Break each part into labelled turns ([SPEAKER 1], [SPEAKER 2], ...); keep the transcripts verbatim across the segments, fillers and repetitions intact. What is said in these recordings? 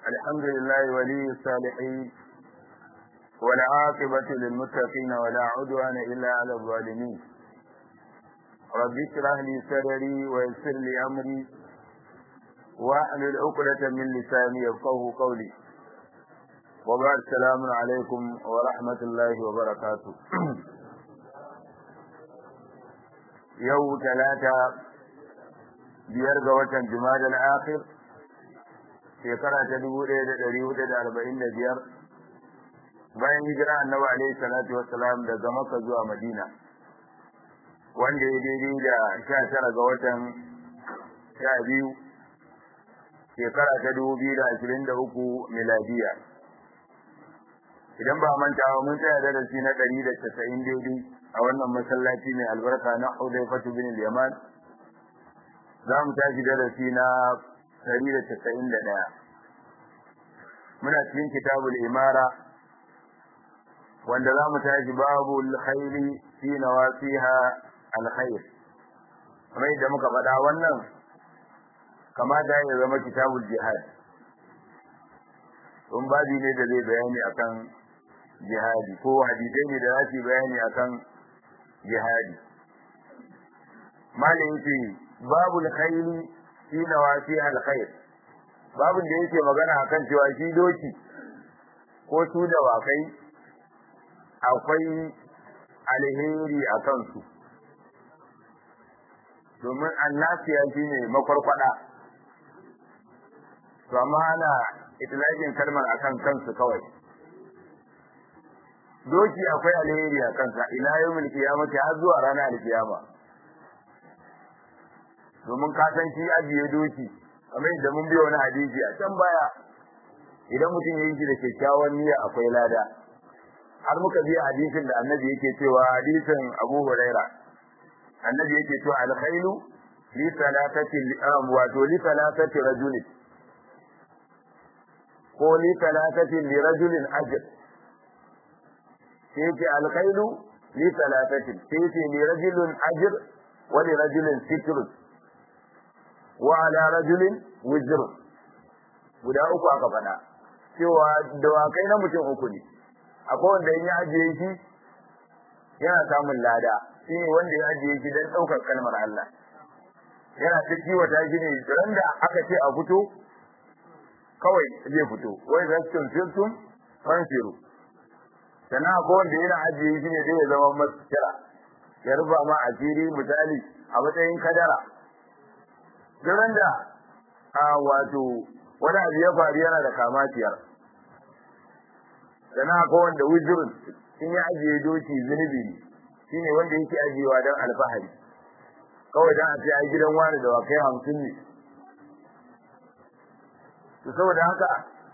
[SPEAKER 1] الحمد لله ولي الصالحين والعاقبة للمتقين ولا عدوان إلا على الظالمين. رب اشرح لي صدري ويسر لي أمري واحلل عقدة من لساني يفقهوا قولي. وبعد السلام عليكم ورحمة الله وبركاته. يوم ثلاثة biyar ga watan Jumada al-Akhir shekara ta dubu ɗaya da ɗari hudu da arba'in da biyar bayan hijira Annabi alaihi salatu wassalam daga Makka zuwa Madina, wanda ya daidai da sha tara ga watan sha biyu shekara ta dubu biyu da ashirin da uku miladiya. Idan ba manta ba, mun tsaya darasi na ɗari da casa'in daidai a wannan masallaci mai albarka na Hudayfatu bin al-Yaman. za mu tashi darasi na ɗari da casa'in da ɗaya. Muna cikin kitabul imara, wanda za mu tashi babu alkhairi fi nawasiha alkhair. Kamar yadda muka faɗa, wannan kamata ya zama kitabul jihad, don babi ne da zai bayani akan jihadi, ko hadisai ne da za su bayani akan jihadi. Malam yake babu alkhairi fi nawasi alkhair, babun da yake magana akan cewa shi doki ko su da wakai akwai alheri akan su, domin annasiya shine makwarkwada, to amma ana itlaqin kalmar akan kansu kawai. Doki akwai alheri akan sa ila yawmil qiyamati, har zuwa ranar alkiyama. domin ka san shi ajiye doki, kamar yadda mun biyo wani hadisi a can baya, idan mutum ya yi shi da kyakkyawan niyya akwai lada. Har muka biya hadisin da annabi yake cewa, hadisin Abu Huraira, annabi yake cewa alkhailu li salatati wato li salatati rajulin, ko li salatati li rajulin ajr. Sai ce alkhailu li salatati, sai ce li rajulin ajr wa li rajulin sitrun wa ala rajulin wizr. Guda uku aka faɗa cewa dawakai na mutum uku ne. Akwai wanda in ya ajiye shi yana samun lada, shi ne wanda ya ajiye shi don ɗaukar kalmar Allah, yana ta kiwata shi ne ran da aka ce a fito kawai zai fito. Wai rastin filtum fansiru. Sannan akwai wanda yana ajiye shi ne zai ya zama masu kira, ya rufa ma asiri, misali a matsayin kadara. Duran da a wato wani abu ya faru yana da kamatiyar. Sana ko wanda wujurin in ya ajiye doki zunubi ne, shi ne wanda yake ajiyewa don alfahari, kawai don a ce ai gidan wani da wakai hamsin ne. To saboda haka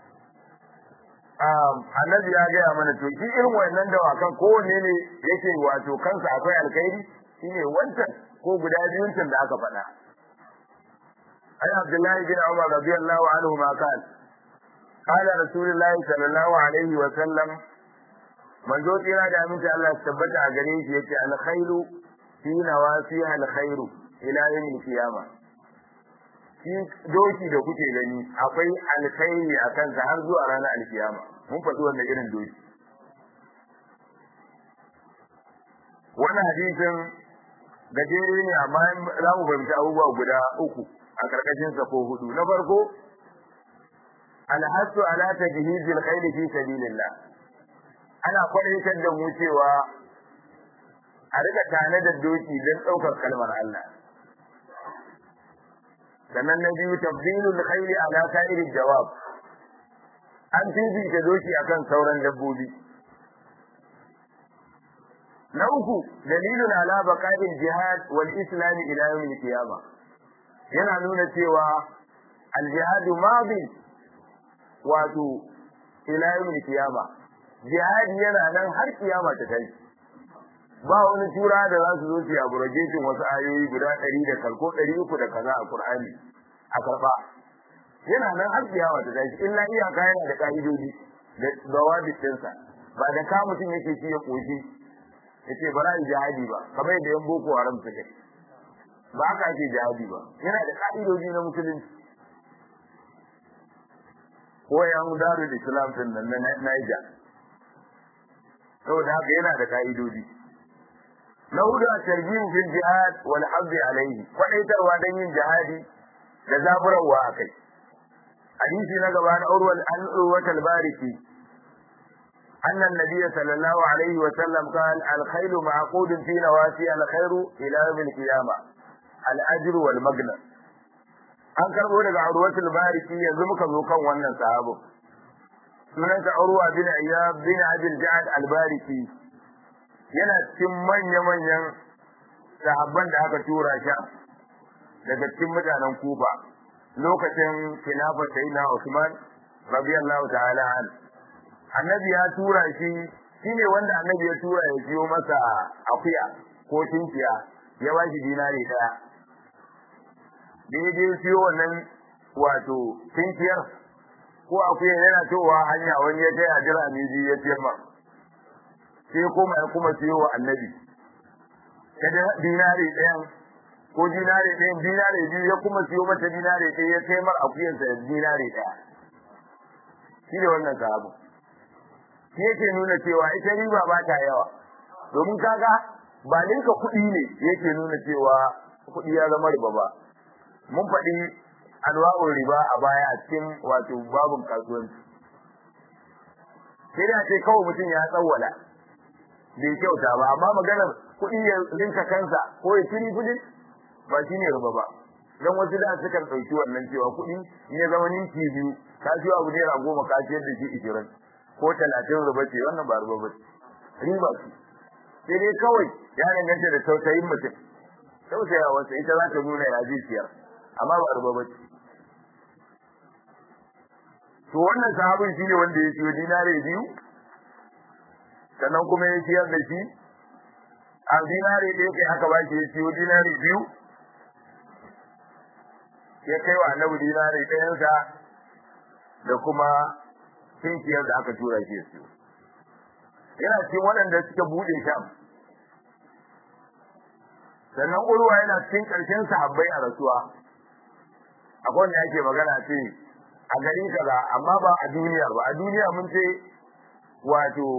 [SPEAKER 1] annabi ya gaya mana, to shi irin wannan dawakan kowanne ne yake wato kansa akwai alkhairi, shine wancan ko guda biyun can da aka faɗa. عن عبد الله بن عمر رضي الله عنهما قال قال رسول الله صلى الله عليه وسلم من ذو تيرا da aminci Allah ya tabbata a gare shi, yace alkhairu fi nawasiha alkhairu ila yawmil qiyamah. Shi doki da kuke gani akwai alkhairi a kansa har zuwa ranar alkiyama. Mun faɗi wannan irin doki. Wannan hadisin gajere ne, amma za mu fahimci abubuwa guda uku a karkashin sa ko hudu. Na farko, alhasu ala tajhizil khayr fi sabilillah. Ana kwaitar da mu cewa a rika tane da doki don daukar kalmar Allah. Sannan na biyu, tabdilul khayr ala sa'iril jawab. An fifita doki akan sauran dabbobi. Na uku, dalilun ala baqa'il jihad wal islam ila yawmil qiyamah. Yana nuna cewa al-jihadu madi wato ila yawmil qiyama. Jihadi yana nan har kiyama ta kai. Ba wani tura da za su zo su abrogation wasu ayoyi guda ɗari da kalko ɗari uku da kaza a Qur'ani a karba. Yana nan har kiyama ta kai, illa iyaka yana da ka'idodi da dawabi ɗinsa. Ba da ka mutum yake shi ya koshi yace bara yi jihadi ba, kamar yadda yan boko haram suke. Ba haka ake jihadi ba, yana da ka'idoji na musulunci. ko yan darul islam din nan na Niger saboda haka yana da ka'idodi na hudu a tarbiyyar fil jihad wal hadd alayhi kwadaitarwa dan yin jihadi da zaburarwa akai hadisi na gaba na urwal al-urwat al-bariki anna an-nabiy sallallahu alayhi wa sallam qala al-khayl ma'qud fi nawasi al-khayr ila yawm al-qiyamah al-ajr wal magna an karbo daga urwat al-bariki yanzu muka zo kan wannan sahabo sunansa urwa bin ayyab bin abd al-ja'd al-bariki yana cikin manya-manyan sahabban da aka tura shi daga cikin mutanen Kufa lokacin khilafar Sayyidina Usman radiyallahu ta'ala an annabi ya tura shi shine wanda annabi ya tura ya siyo masa akuya ko tinkiya ya ba shi dinari daya da ya je siyo wannan wato tinkiyar ko akuya yana towa hanya wani ya kai a jira miji ya ce ma sai kuma ya kuma siyo wa annabi kada dinari ɗayan ko dinari ɗayan dinari biyu ya kuma siyo mata dinari ɗaya ya kai mar akuyarsa da dinari ɗaya shi ne wannan sahabu shi yake nuna cewa ita riba ba ta yawa domin kaga ba ninka kuɗi ne yake nuna cewa kuɗi ya zama riba ba mun faɗi anwa'ul riba a baya a cikin wato babun kasuwanci sai da ce kawai mutum ya tsawwala bai kyauta ba amma maganar kuɗi ya rinka kansa ko ya tiri kudin ba shine riba ba dan wasu da suka dauki wannan cewa kuɗi in ya zama ninki biyu ka ji abu naira goma ka ciyar da shi ishirin ko talatin riba ce wannan ba riba ba riba ce sai dai kawai ya danganta da tausayin mutum tausaya wasa ita za ta nuna ya ciyar amma ba riba ba ce to wannan sahabin shine wanda ya siyo dinare biyu sannan kuma ya ciyar da shi a dinari ɗaya kai aka ba shi ya ciyo dinari biyu ya kai wa annabi dinari ɗayansa da kuma kinkiyar da aka tura shi ya siyo yana cikin waɗanda suka buɗe sham sannan urwa yana cikin ƙarshen sahabbai a rasuwa akwai wanda ake magana ce a gari kaza amma ba a duniya ba a duniya mun ce wato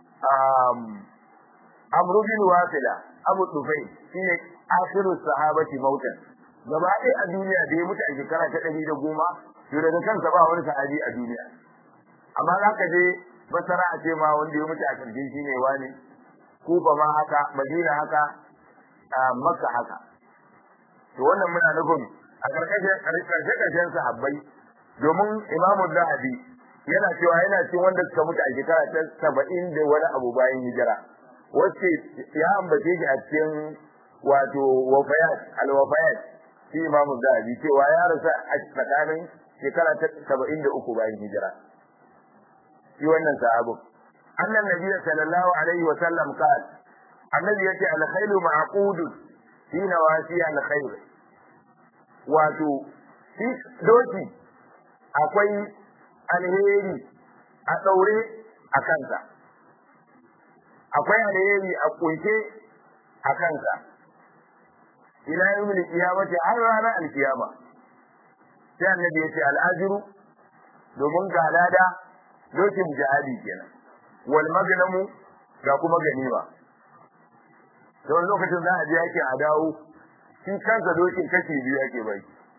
[SPEAKER 1] Amr bin Wasila Abu Tufayl shine akhiru sahabati mautan gaba ɗaya a duniya da ya mutu a shekara ta ɗari da goma to daga kansa ba wani sahabi a duniya amma za ka je basara a ce ma wanda ya mutu a ƙarshe shine wani Kufa ma haka Madina haka Makka haka to wannan muna nufin a ƙarƙashin ƙarshe-ƙarshen sahabbai domin Imam Zahabi yana cewa yana cikin wanda suka mutu a shekara ta saba'in da wani abu bayan hijira wacce ya ambace shi a cikin wato wafayat al-wafayat shi Imam Zahabi cewa ya rasu a tsakanin shekara ta saba'in da uku bayan hijira shi wannan sahabu annan nabi sallallahu alaihi wa sallam qala annabi yace al-khaylu ma'qud fi nawasi al-khayr wato shi doki akwai alheri a daure a kansa akwai alheri a kunce a kansa ila yawmil qiyamati har ranar alkiyama sai annabi yace al-ajru domin ga lada dokin jihadi kenan wal magnamu ga kuma ganima don lokacin za a je yake a dawo shi kansa dokin kashi biyu yake bai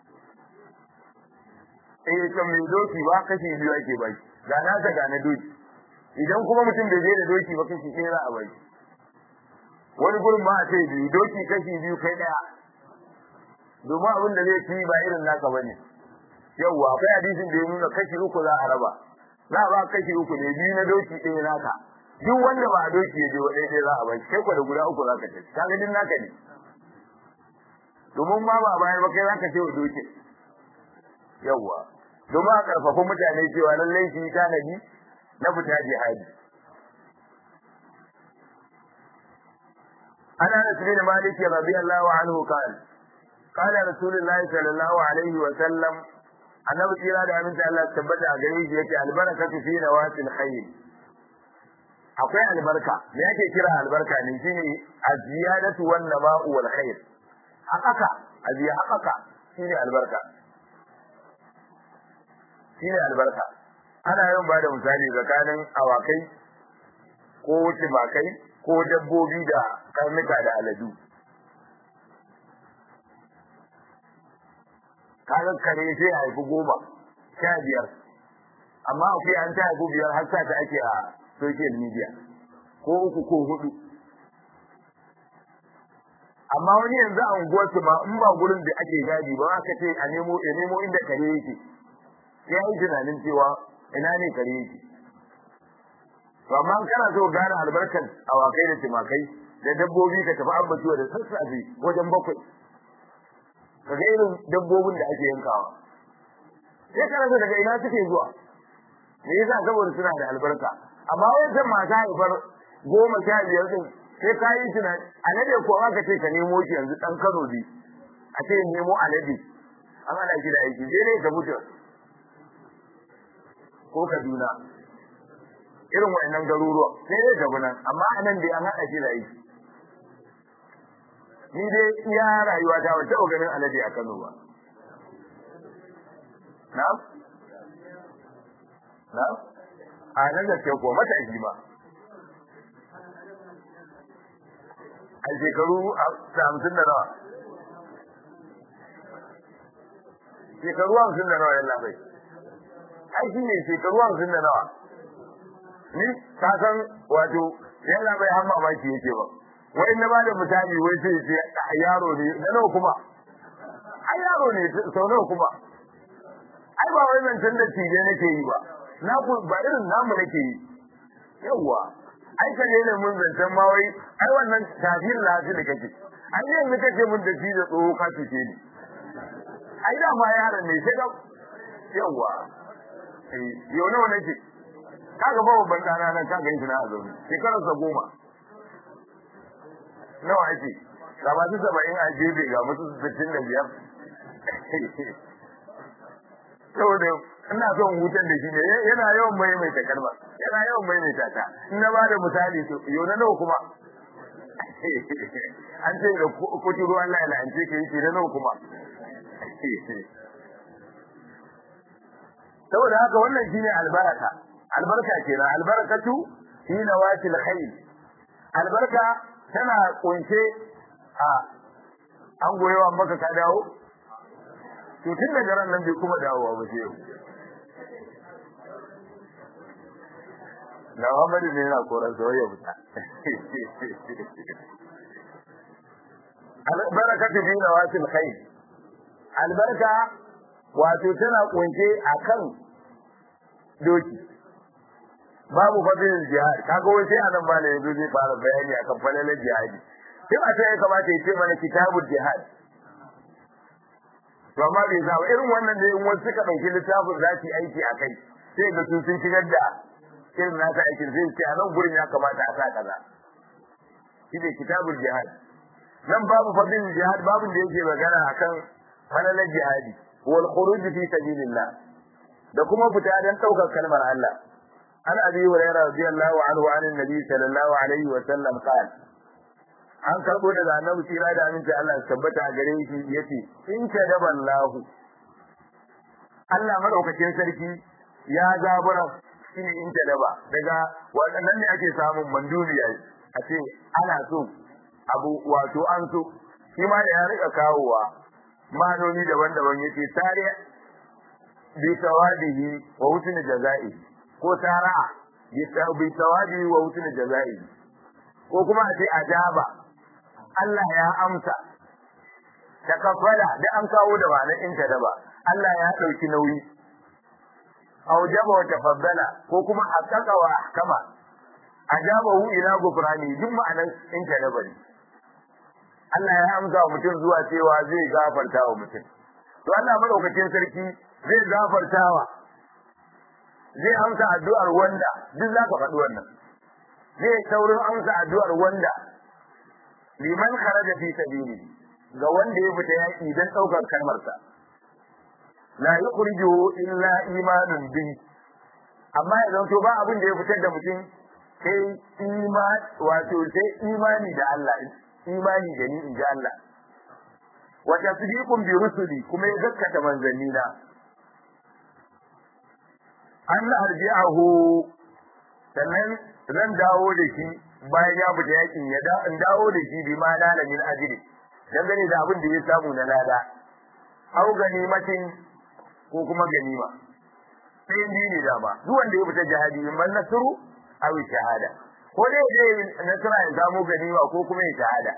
[SPEAKER 1] eh to mai doki ba kashi biyu yake bai ga nasa ga na doki idan kuma mutum bai je da doki ba kashi ɗaya za a bai wani gurin ma a ce biyu doki kashi biyu kai ɗaya domin abin da zai ci ba irin naka bane yawwa akwai hadisin da ya nuna kashi uku za a raba za a ba kashi uku ne biyu na doki ɗaya naka duk wanda ba a doki ya je wa ɗaya za a bai kai kwa da guda uku za ka ci kaga din naka ne domin ma ba bayar ba kai za ka ce wa doki yawwa domin a karfafa mutane cewa lallai shi tanadi na fita jihadi ana da sunan maliki radiyallahu anhu kan kana rasulullahi sallallahu alaihi wa sallam annabi kira da aminta Allah tabbata a gare shi yake albarakatu fi nawasil khayr akwai albarka me yake kira albarka ne shine aziyadatu wan nama'u wal khair hakaka aziya hakaka shine albarka shine albarka ana yin ba da misali tsakanin awakai ko tumakai ko dabbobi da karnuka da aladu. Kaga kare sai a haifi goma sha biyar amma akwai an ta haifi biyar har sa ta ake a social media ko uku ko hudu. Amma wani yanzu a unguwarsu ma in ba gurin da ake gadi ba aka ce a nemo ya nemo inda kare yake sai yi tunanin cewa ina ne kare yake. To amma kana so gane albarkan awakai da timakai da dabbobi ka tafi ambatuwa da sassafe wajen bakwai kaga irin dabbobin da ake yankawa sai kana so daga ina suke zuwa me yasa saboda suna da albarka. Amma wajen masu haifar goma sha biyar din sai ka yi tunani alade ko aka ce ka nemo shi yanzu dan Kano bi a ce nemo alade an ana shi da aiki sai dai ka mutu ko Kaduna irin wayannan garuruwa sai dai ka bunan amma anan dai an hada shi da aiki. Ni dai iya rayuwa ta wata ganin alade a Kano ba. Na? Na? A nan da ke ko mata ba. A shekaru hamsin da nawa? Shekaru hamsin da nawa yalla bai. Ai shi ne shekaru hamsin da nawa. Ni ka san wato yalla bai har mamaki yake ba. Wai na ba da misali wai sai ce yaro ne na nawa kuma. Ai yaro ne sau nawa kuma. Ai ba wai nan tunda tije nake yi ba. Na ku ba irin namu nake yi. Yawwa. Ai ka ne mun zancen ma wai ai wannan tafiyar lafi da kake. Ai yanzu kake mun da shi da tsoho ka tuke ni. Ai da ma yaron ne sai ka yawwa. Eh yau nawa nake. Kaga ba babban dana nan kaga yin tuna a zaune. Shekarar sa goma. Nawa ake? Ga masu saba'in a jebe ga masu sittin da biyar. Saboda ina son hutar da shi ne yana yawan maimaita kalma yana yawan maimaita ta in na bada misali to yau na nawa kuma an ce da kuti ruwan Allah ya la'ance ka yi na nawa kuma saboda haka wannan shine albaraka albarka kenan albarakatu fi nawatil khair albarka tana kunshe a an goyewa maka ka dawo to tun daga ran nan bai kuma dawowa ba sai yau na Muhammadu ne yana koran soyayya fita albarakatu fi nawatil khair albarka wato tana kunshe akan doki babu fadilin jihad kaga wai sai anan bane yanzu zai fara bayani akan falalar jihadi sai a sai ya kamata ya ce mana kitabul jihad to amma bai sa irin wannan da in wasu suka dauki littafin za su aiki akai sai ga su sun shigar da irin nasa aikin zai ce a nan gurin ya kamata a sa kaza shi ne kitabul jihad nan babu fadilin jihad babun da yake magana akan falalar jihadi wal khuruj fi sabilillah da kuma fita dan daukar kalmar Allah an abi hurairah radiyallahu anhu an annabi sallallahu alaihi wa sallam qala an karbo daga annabi tira da aminci Allah tabbata a gare shi yace in kadaballahu Allah madaukakin sarki ya zabura shine in kadaba daga wadannan ne ake samun mandubiya a ce ana so abu wato an so shi ma da ya rika kawowa manoni daban-daban yace tare bi tawadihi wa husnul jazai ko tara'a bi tawadihi wa husnul jazai ko kuma a ce ajaba Allah ya amsa takafala da an kawo da ba na inta da ba Allah ya dauki nauyi aujaba wa tafaddala ko kuma haqqaqa wa ahkama ajabahu ila gufrani duk ma'anar inta da bari Allah ya amsa wa mutum zuwa cewa zai gafarta wa mutum to Allah madaukakin sarki zai gafartawa zai amsa addu'ar wanda duk zaka faɗi wannan zai saurin amsa addu'ar wanda liman kharaja fi sabili ga wanda ya fita yaki dan daukar kalmar sa la yukhrijuhu illa imanun bi amma idan to ba abin da ya fitar da mutum sai iman wato sai imani da Allah imani da ni inji Allah wa tasdiqun bi rusuli kuma ya gaskata manzannina an arji'ahu sannan zan dawo da shi bayan ya fita yakin ya da in dawo da shi bi ma lala min ajri dangane da abin da ya samu na lada au ganimatin ko kuma ganima sai ni ne dama duk wanda ya fita jihadi man nasru aw shahada ko dai dai nasara ya samu ganima ko kuma ya shahada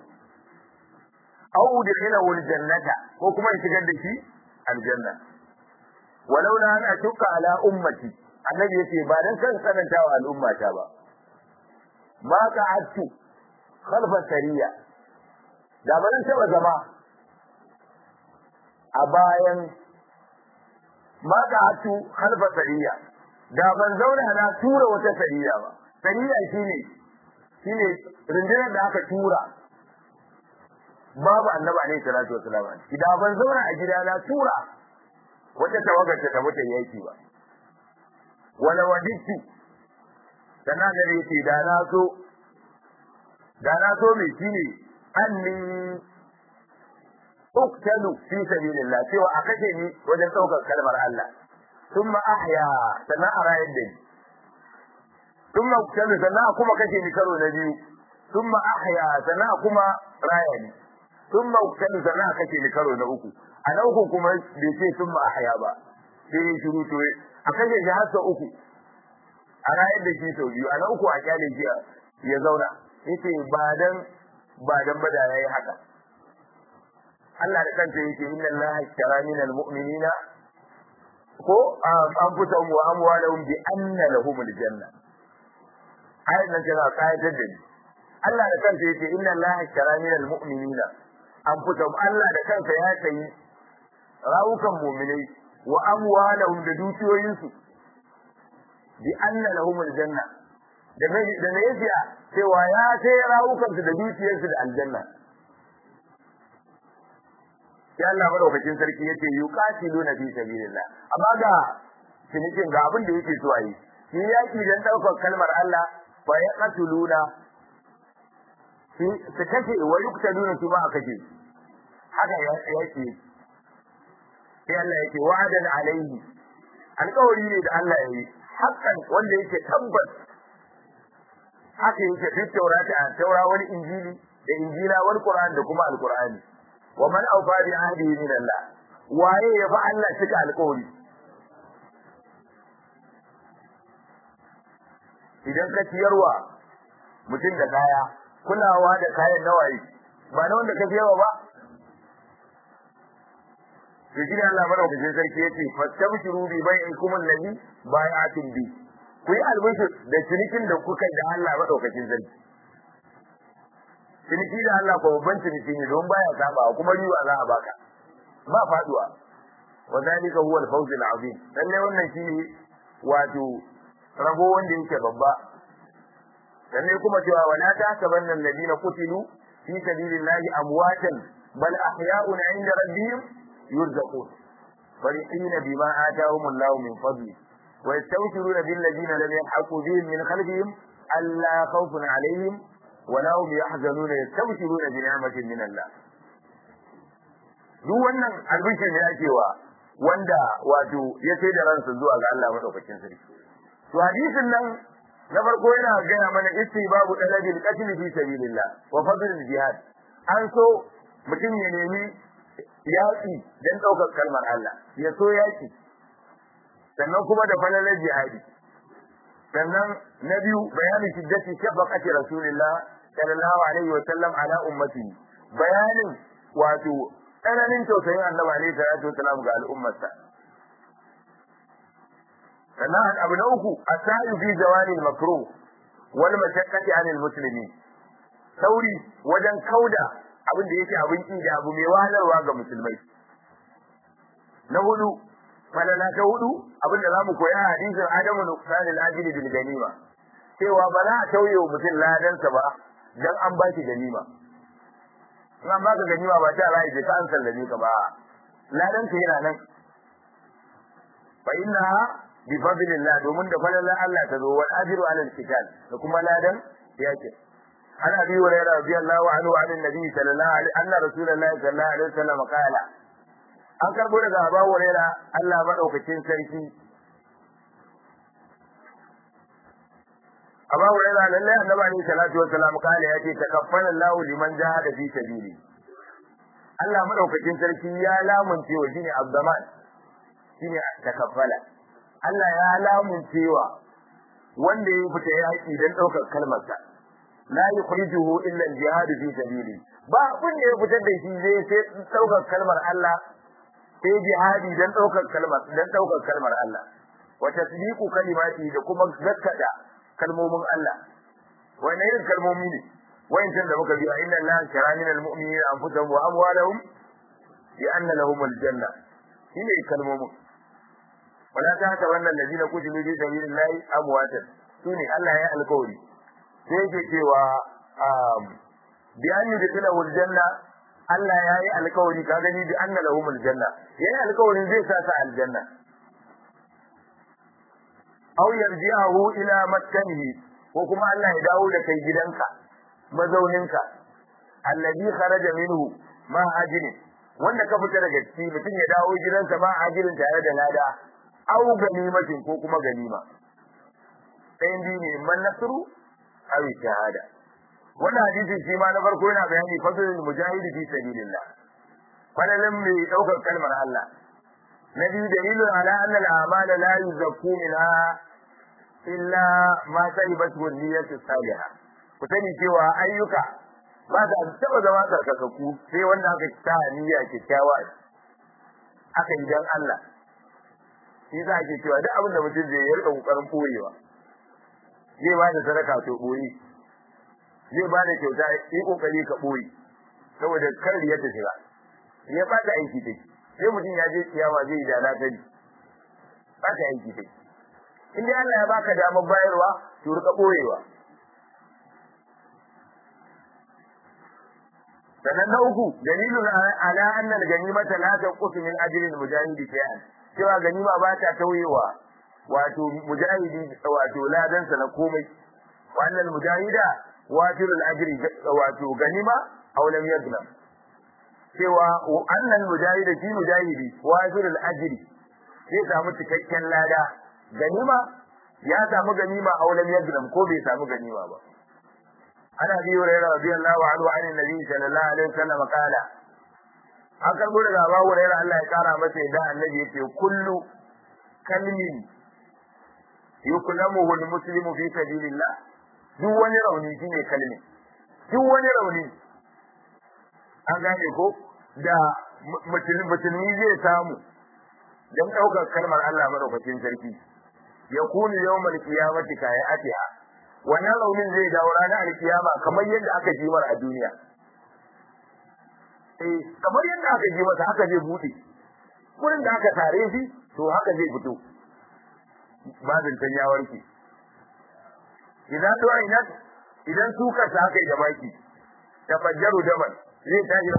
[SPEAKER 1] au udkhila wal jannata ko kuma ya shigar da shi aljanna walau la an ashqa ala ummati annabi yace ba dan kan sananta wa al'ummata ba ma qa'adtu khalfa sariya da ban taba zama a bayan ma qa'adtu khalfa sariya da ban zauna na tura wata sariya ba sariya shine shine rundunar da aka tura babu annabi alaihi salatu wasallam idan ban zauna a gida na tura wata tawagar ta mutu yaki ba wala waditu sana da yake da na so da na so me shine anni uktalu fi sabilillah cewa a kashe ni wajen daukar kalmar Allah thumma ahya sana arayid din thumma uktalu sana kuma kashe ni karo na biyu thumma ahya sana kuma rayani thumma uktalu sana kashe ni karo na uku a na uku kuma bai ce thumma ahya ba sai shiru to a kashe shi har sau uku a rayar da shi sau biyu a na uku a kyale shi ya zauna yace ba dan ba dan bada yayi haka Allah da kanta yake inna Allaha ishtara minal mu'minina ko anfusahum wa amwalahum bi anna lahumul janna ayat nan tana kayatar da ni Allah da kanta yake inna Allaha ishtara minal mu'minina anfusahum Allah da kansa ya sayi rawukan mu'minai wa amwalahum da dukiyoyinsu bi anna lahumul janna da me da ne yasiya cewa ya sai rawukan su da dukiyarsu da aljanna ya Allah madaukakin sarki yace yuqatiluna fi sabilillah amma ga cinikin ga abin da yake so ayi shi yaki dan daukar kalmar Allah fa yaqtuluna shi su kace wa yuqtaluna su ma kace haka yake sai Allah yake wa'adan alaihi alƙawari ne da Allah yayi hakan wanda yake tabbas haka yake fi taurata a taura wani injili da injila wani qur'ani da kuma alqur'ani wa man awfa bi ahdihi min Allah waye ya fa Allah cika alƙawari idan ka ciyarwa mutum da kaya kulawa da kayan nawayi ba na wanda ka ciyarwa ba to shi Allah madaukakin sarki yace fastabshiru bi bai'ikum alladhi bai'atum bi ku yi albishir da cinikin da kuka da Allah madaukakin sarki ciniki da Allah ko babban ciniki ne don baya saba kuma riwa za a baka ba faduwa wa zalika huwa al-fawz al-azim lalle wannan shi wato rabo wanda yake babba lalle kuma cewa wala ta'tabanna alladhina qutilu fi sabilillahi amwatan bal ahya'un 'inda rabbihim يرزقون فرحين بما آتاهم الله من فضله ويستبشرون بالذين لم يلحقوا بهم من خلفهم ألا خوف عليهم ولا هم يحزنون يستبشرون بنعمة من الله duk wannan albishir ne ake wa wanda wato ya sai da ransa zuwa ga Allah madaukakin sarki to hadisin nan na farko yana gaya mana istibabu dalabil qatl fi sabilillah wa fadl jihad an so mutum ya nemi yaƙi don ɗaukar kalmar Allah ya so yaƙi sannan kuma da falalar jihadi sannan na biyu bayanin shiddati shafaqati rasulillah sallallahu alaihi wa sallam ala ummati bayanin wato tsananin tausayin annabi alaihi salatu wasallam ga al'ummarsa sannan abu na uku asayu fi jawani al-makruh wal mashaqqati anil muslimin sauri wajen kauda abin da yake abin ki da abu mai wahalarwa ga musulmai na hudu falala ta hudu abin da zamu koya hadisin adamu nuqsan al-ajli bil ganima cewa ba za a tauye wa mutum ladansa ba dan an ba shi ganima in an baka ganima ba ta rai da ka an sallame ka ba ladan ka yana nan fa inna bi fadlillah domin da falala Allah ta zo wal ajru ala al-qital da kuma ladan yake عن ابي هريره رضي الله عنه عن النبي صلى الله عليه ان رسول الله صلى الله عليه وسلم قال an karbo daga Abu Hurairah Allah madaukakin sarki amma wai da lalle annabi alaihi salatu wassalam kale yace takaffala Allahu liman jahada fi sabili Allah madaukakin sarki ya lamunce wa shine abdaman shine takaffala Allah ya lamunce wa wanda ya fita yaki dan daukar kalmar sa la yukhrijuhu illa al-jihad fi sabili ba abin da ya fitar da shi zai sai daukar kalmar Allah sai jihadi dan daukar kalmar dan daukar kalmar Allah wa tasdiqu kalimati da kuma zakkada kalmomin Allah wani irin kalmomi ne wayancan da muka biya inna Allah shara min almu'minina anfusahum wa amwalahum bi anna lahum aljanna shine kalmomin wala ta haka wannan ladina kutilu fi sabilillahi amwatan sune Allah ya alkawari sai yake cewa bi an yudkhilahu aljanna Allah ya yi alkawari ka gani bi anna lahum aljanna yayi alkawarin zai sa sa aljanna aw yarji'ahu ila maskanihi ko kuma Allah ya dawo da kai gidanka mazauninka alladhi kharaja minhu ma ajrin wanda ka fita daga ciki mutum ya dawo gidansa ma ajrin tare da lada aw ganimatin ko kuma ganima ɗayan biyu ne man nasru aw shahada wannan hadisi shi ma na farko yana bayani fadlul mujahidi fi sabilillah fadalan mai daukar kalmar Allah nabi dalilun ala anna al-a'mala la yuzakku minha illa ma saibatu niyyatu salihah ku sani cewa ayyuka ba da taba zama tsarkakaku sai wanda aka ta niyya kyakkyawa aka yi dan Allah shi za ke cewa duk abin da mutum zai yi rika kokarin boyewa zai ba da sadaka to boye zai ba da kyauta yi kokari ka boye saboda kar ya ta shiga ya ba ta aiki take sai mutum ya je kiyama zai da na gani ba ta aiki take in dai Allah ya baka damar bayarwa to rika boyewa sannan na uku dalilun ala anna al-ganimata la tanqusu min ajli al-mujahidi shay'an cewa ganima ba ta tauyewa wato mujahidi wato ladan sa na komai wannan mujahida wato al-ajri wato ganima aw lam yadlam cewa annal mujahida shi mujahidi wato al-ajri sai samu cikakken lada ganima ya samu ganima aw lam yadlam ko bai samu ganima ba ana bi hurairah radiyallahu anhu an annabi sallallahu alaihi wasallam kala an karbo daga Abu Hurairah Allah ya kara masa da annabi yace kullu kalmin yuklamuhu almuslimu fi sabilillah duk wani rauni shine kalmi duk wani rauni an gane ko da musulmi zai samu dan daukar kalmar Allah madaukakin sarki yakunu yawmal qiyamati kayatiha wannan raunin zai dawo ranar alkiyama kamar yadda aka ji mar a duniya eh kamar yadda aka ji masa haka zai bude gurin da aka tare shi to haka zai fito babin tan ya warke idan to ina idan suka ta haka da baki tafajjaru daman zai tashi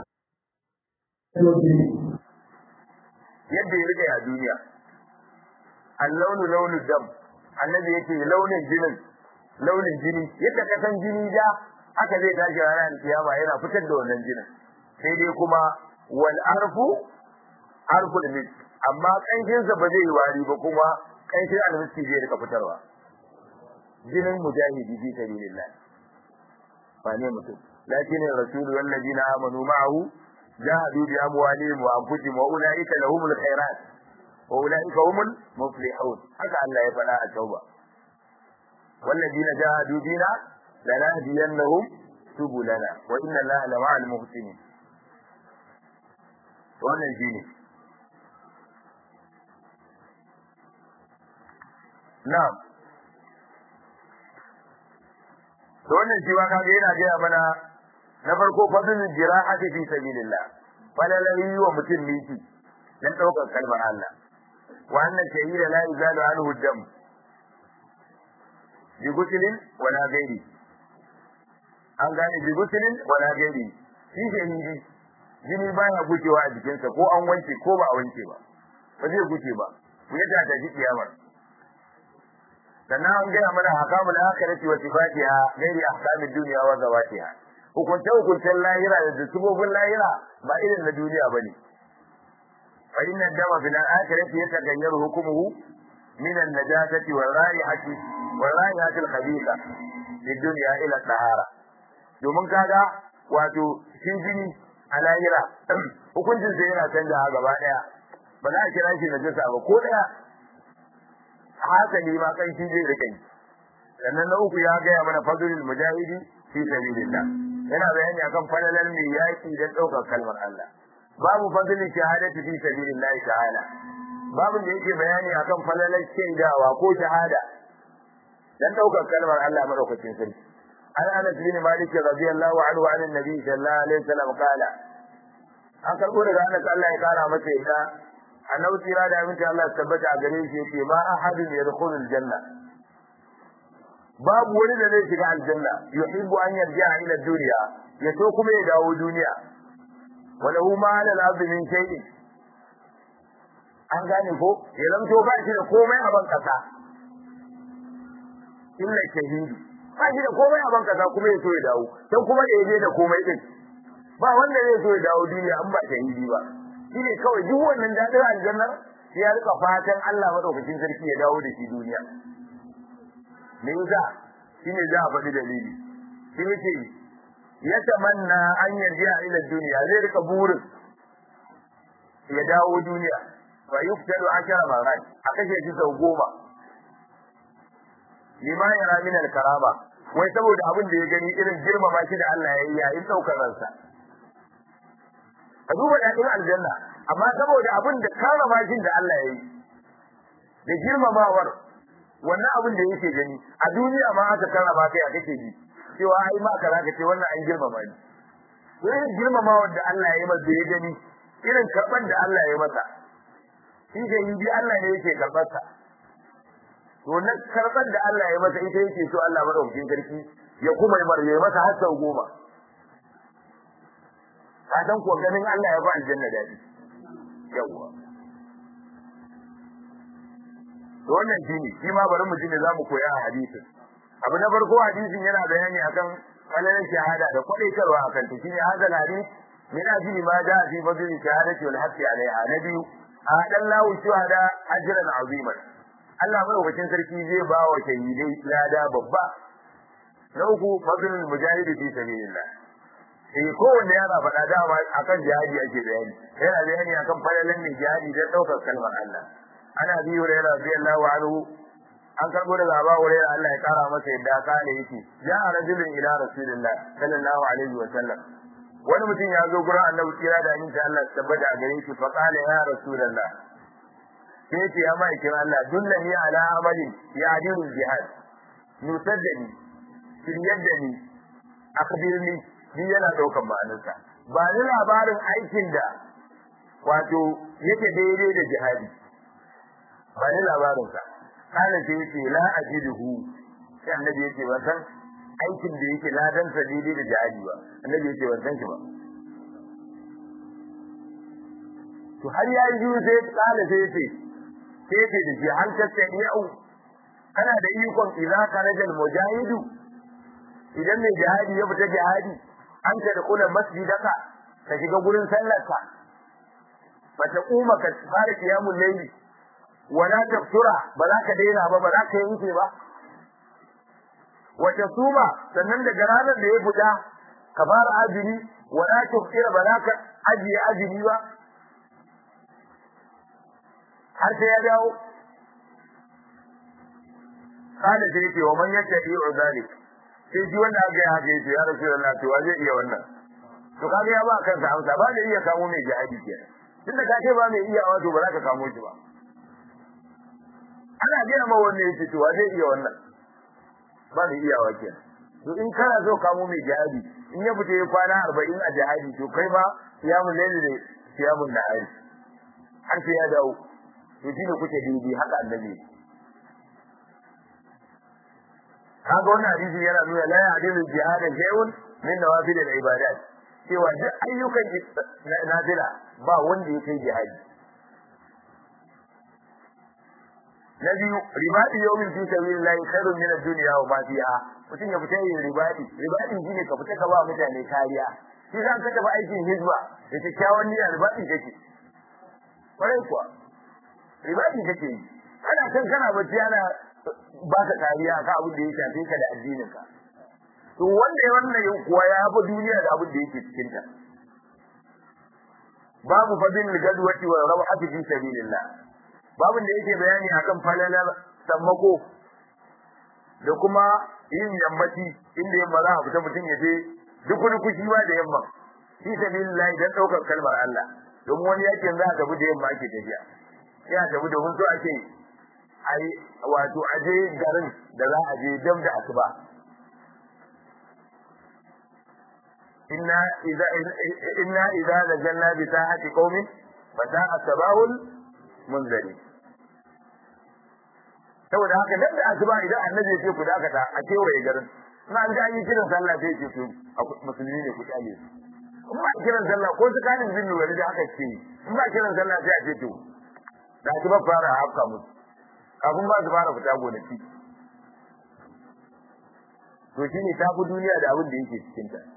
[SPEAKER 1] yadda ya rike a duniya al-launu launu dam annabi yake launin jinin launin jini yadda ka san jini ja haka zai tashi ranar kiyama yana fitar da wannan jinin sai dai kuma wal arfu arfu da mis amma kanshin sa ba zai yi wari ba kuma kanshin almiski zai rika fitarwa jinin mujahidi fi sabilillah ba ne mutum lakin rasulu wal ladina amanu ma'ahu jahadu bi amwalihim wa anfusihim wa ulaika lahumul khairat wa ulaika humul muflihun haka Allah ya faɗa a tauba والذين جاهدوا بنا لنهدينهم سبلنا وإن الله لمع المحسنين wannan shine na'am to wannan shi waka ga yana gaya mana na farko fadlul jirahati fi sabilillah falalai wa mutum miki dan daukar kalmar Allah wa annan shahida la yuzalu anhu dam bi guslin wala gairi an gane bi guslin wala gairi shi shahidi jini baya gucewa a jikinsa ko an wanke ko ba a wanke ba ba zai guce ba ku yadda ta ji kiyamar sannan an gaya mana hakamul akhirati wa sifatiha gairi ahkamid dunya wa zawatiha hukunce hukuncen lahira da dubobin lahira ba irin na duniya bane fa inna dama fil akhirati yatagayyaru hukmuhu min an-najasati wal raihati wallahi ya til khabitha fi dunya ila tahara domin kaga wato shi jini a lahira hukuncin sai yana canja gaba daya ba za a kira shi na jisa ba ko daya haka ne ma kai shi zai rike sannan na uku ya ga mana fadlul mujahidi fi sabilillah yana bayani akan falalar mai yaki da daukar kalmar Allah babu fadlul shahadati fi sabilillah ta'ala babu da yake bayani akan falalar shaidawa ko shahada dan daukar kalmar Allah madaukakin sarki an Anas bin Malik radiyallahu anhu an annabi sallallahu alaihi wasallam kala an karbo daga Anas Allah ya kara masa ita annabi tira da aminci Allah tabbata a gare shi yace ma ahadun yadkhulul janna babu wani da zai shiga aljanna yuhibbu an yarji'a ila dunya yaso kuma ya dawo duniya walahu ma ala al-ardi min shay'in an gane ko ya lamto ba shi da komai a ban kasa illa shahidi ba shi da komai a ban kasa kuma ya so ya dawo dan kuma da yaje da komai din ba wanda zai so ya dawo duniya an ba shahidi ba shine kawai duk wannan dadin aljanna sai ya rika fatan Allah madaukakin sarki ya dawo da shi duniya me yasa shine za a faɗi dalili shi yake ya tamanna an yarda ila duniya zai rika burin ya dawo duniya fa yuftalu ashara marat aka ce shi sau goma lima yara min al-karama wai saboda abin da ya gani irin girmama shi da Allah ya yi yayin daukar ransa a duba dadin aljanna amma saboda abin da karama shi da Allah ya yi da girmamawar wannan abin da yake gani a duniya ma aka karama kai a kake ji cewa ai ma kaza kace wannan an girmama ni irin girmamawar da Allah ya yi masa ya gani irin karban da Allah ya yi masa shi da yi Allah ne yake karbar sa to na karban da Allah ya yi masa ita yake so Allah madaukakin sarki ya kuma yi mar ya masa har sau goma kadan ko ganin Allah ya ba aljanna dadi yawa to wannan shine shi ma bari mu ji ne zamu koya a hadisin abu na farko hadisin yana bayani akan falalar shahada da kwadaitarwa akan ta shine hadal hadis min ajli ma da fi fadli shahadati wal haqqi alaiha nabiyu adan lahu shuhada ajran aziman Allah madaukakin sarki zai ba wa shahidai lada babba na uku fadlul mujahidi fi sabilillah eh kowanne yana faɗa dama akan jihadi ake bayani yana bayani akan falalan ne jihadi da daukar kalmar Allah ana bi hurairah radiyallahu anhu an karbo daga Abu Hurairah Allah ya kara masa yadda kale yake ya rajulun ila rasulillah sallallahu alaihi wa sallam wani mutum ya zo gurin Annabi kira da aminci Allah ya tabbata a gare shi fa qala ya rasulullah sai ce ya mai kira Allah dullani ala amalin ya adiru jihad nutaddani shiryadani akhbirni ni yana daukan ma'anarsa ba ni labarin aikin da wato yake daidai da jihadi ba ni labarin sa kana sai yace la ajiduhu sai annabi yace wannan aikin da yake ladan sa daidai da jihadi ba annabi yace wannan shi ba to har yayi juru sai kana sai yace sai yace da jihad ta yau kana da ikon idza karajal mujahidu idan mai jihadi ya fita jihadi an ta da kula masjidaka ka shiga gurin sallarka fa ta kuma ka fara qiyamul layli wala tafsura ba za ka daina ba ba za ka yanke ba wata suma sannan daga ranar da ya fita ka fara azumi wala tafsira ba za ka ajiye azumi ba har sai ya dawo kada sai yake wa man yattabi zalik sai ji wanda aka yi haka yace ya rasulullah to wa zai iya wannan to kaga ya ba kansa amsa ba da iya kamo mai jihadi kenan tunda ka ce ba mai iya wato ba za ka kamo shi ba ana gina ma wannan yake to wa zai iya wannan ba mai iya wa kenan to in kana so kamo mai jihadi in ya fita ya kwana arba'in a jihadi to kai ma siyamun laili ne siyamun nahari har sai ya dawo to shine kuke dubi haka annabi kaga wannan hadisi yana nuna la ya'dilu jihadan shay'un min nawafil al-ibadat cewa duk ayyukan nafila ba wanda yake jihadi na biyu ribadi yawmin fi sabilillahi khairun min ad-dunya wa ma fiha mutum ya fita yin ribadi ribadi shine ka fita ka ba mutane kariya shi zan ka tafi aikin hizba da kyakkyawan niyya ribadi kake kwarai kuwa ribadi kake ana kan kana bacci ana baka kariya akan abin da ya shafe ka da addinin ka to wanda ya wannan yin kuwa ya hafa duniya da abin da yake cikin ta babu fadil gadwati wa rawhati fi sabilillah babun da yake bayani akan falalar sammako da kuma yin yammaci inda yamma za a fita mutum ya je duk wani kushi ba da yamma fi sabilillah dan daukar kalmar Allah don wani yakin za a tafi da yamma ake tafiya ya tafi da hunto ake ai wato aje garin da za a je dam da asuba inna idza inna idza najalna bi sa'ati qaumin fa sa'a sabahul munzari saboda haka dan da asuba idan annabi ya ce ku dakata a kewaye garin na an ga an yi kiran sallah sai ce to musulmi ne ku kyale su in ba kiran sallah ko su kanin bin wani da aka ce in ba kiran sallah sai a ce to da asuba fara hafka musu kafin ba su fara fita gonaki to shine ta fi duniya da abin da yake cikin ta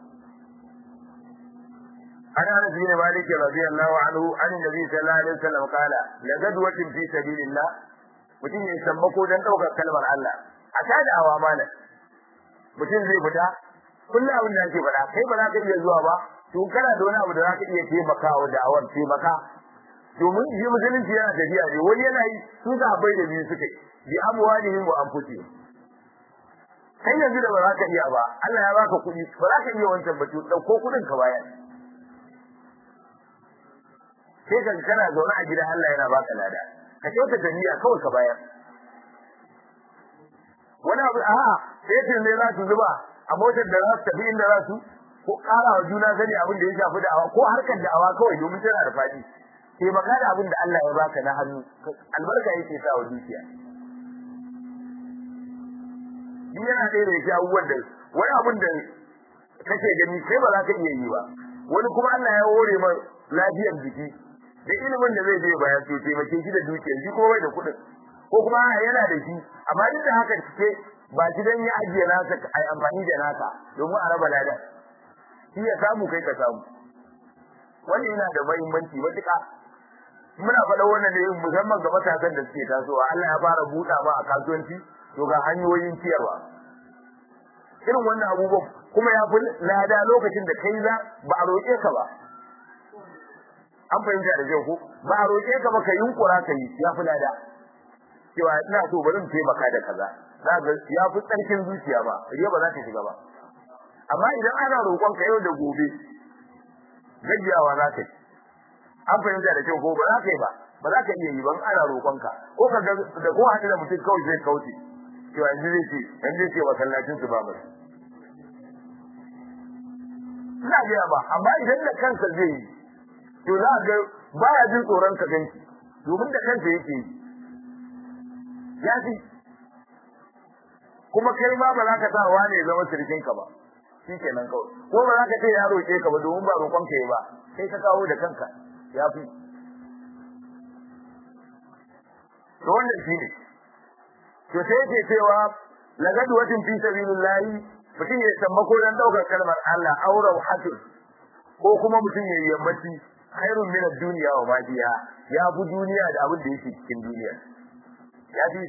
[SPEAKER 1] عن انس بن مالك رضي الله عنه عن النبي صلى الله عليه وسلم قال لغدوة في سبيل الله mutum ya sammako dan daukar kalmar Allah a tada awa mana mutum zai fita kullum abin da yake fada kai ba za ka iya zuwa ba to kana da wani abu da za ka iya taimakawa da awar taimaka domin shi musulunci yana tafiya ne wani yana yi su ga bai da biyu suke bi amwalihim wa anfusihim kai yanzu da ba za ka iya ba Allah ya baka kuɗi ba za ka iya wancan ba to dauko kuɗin ka bayar sai kan kana zaune a gidan Allah yana baka lada ka kyauta daniya kawai ka bayar wani abu a sai ne za su zuba a motar da za su tafi inda za su ko ƙara wa juna sani abin da ya shafi da'awa ko harkar da'awa kawai domin tana da faɗi sai maka da abin da Allah ya baka na hannu albarka yake sa wa dukiya duk yana ɗaya da yake abubuwan da wani abin da kake gani sai ba za ka iya yi ba wani kuma Allah ya hore ma lafiyar jiki da ilimin da zai je baya to taimake shi da dukiyar shi ko bai da kuɗin ko kuma yana da shi amma duk da haka cike ba shi dan ya ajiye nasa ai amfani da nasa domin a raba ladan shi ya samu kai ka samu wannan yana da muhimmanci matuƙa muna faɗa wannan ne musamman ga matasan da suke tasowa Allah ya fara buɗa ma a kasuwanci to ga hanyoyin ciyarwa irin wannan abubuwan kuma ya fi lada lokacin da kai za ba a roƙe ka ba an fahimta da kyau ko ba a roƙe ka ba ka yunkura ka yi ya fi lada cewa ina so bari mu taimaka da kaza za ga ya fi tsarkin zuciya ba riya ba za ta shiga ba amma idan ana roƙon ka yau da gobe gajiyawa za ka yi an fahimta da kyau ko ba za ka yi ba ba za ka iya yi ba ana roƙon ka ko ka ga da ko haɗu da mutum kawai zai kauce cewa yanzu zai ce yanzu zai ce masallacin su ba mu ina gaya ba amma idan da kansa zai yi to za ga baya jin tsoron ka ganki domin da kansa yake yi ya fi kuma kai ma ba za ka sa wane ya zama sirkin ka ba shi kenan kawai ko ba za ka ce ya roƙe ka ba domin ba roƙon ka yi ba sai ka kawo da kanka ya fi to wannan shi ne to sai yake cewa lagadu watin fi sabilillahi mutum ya sammako dan daukar kalmar Allah aurau hatin ko kuma mutum ya yammaci khairun min ad-dunya wa ma fiha ya bu duniya da abin da yake cikin duniya ya fi